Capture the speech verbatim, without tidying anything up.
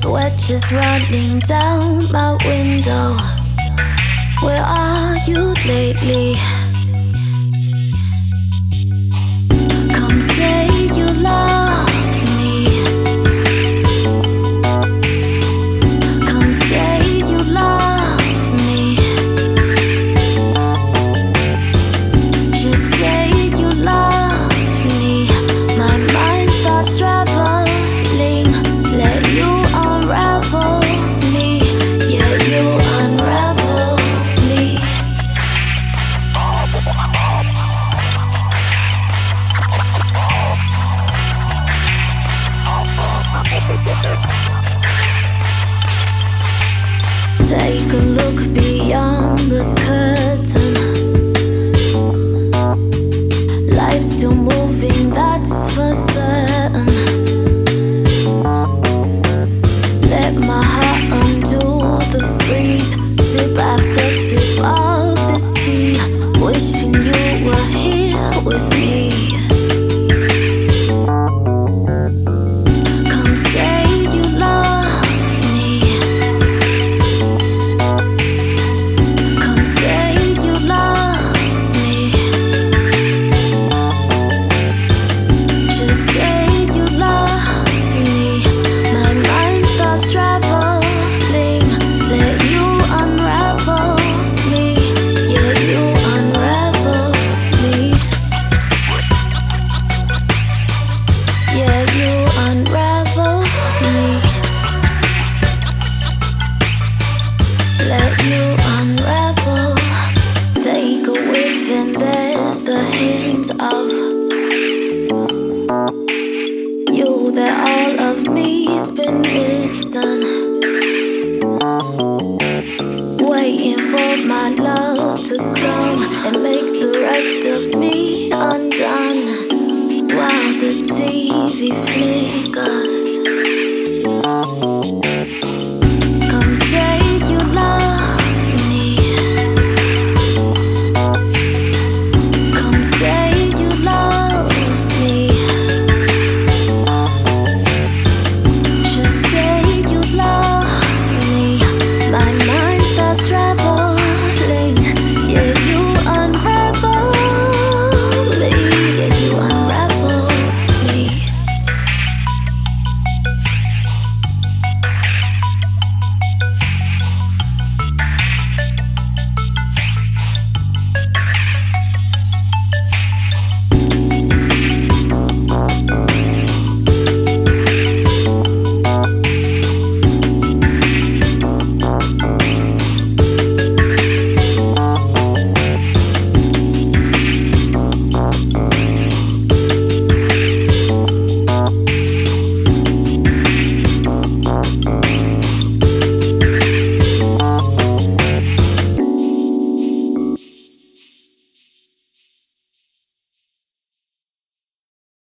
Sweat just running down my window. Where are you lately? Come say you love me. Come say you love me. Just say you love me. My mind starts traveling. Let you unravel me. Yeah, you unravel me. Take a look beyond the curtain. Life's still moving, that's for certain. Let my heart undo the freeze. Sip after sip of this tea. Wishing you were here with me. Come say you love me. Come say you love me. Just say you love me. My mind starts traveling. Let you unravel me. Yeah, you unravel me. Yeah, you unravel me. Let you unravel. Take a whiff and there's the hint of you that all of me's been missing. Waiting for my love to come and make the rest of me undone. While the T V flickers.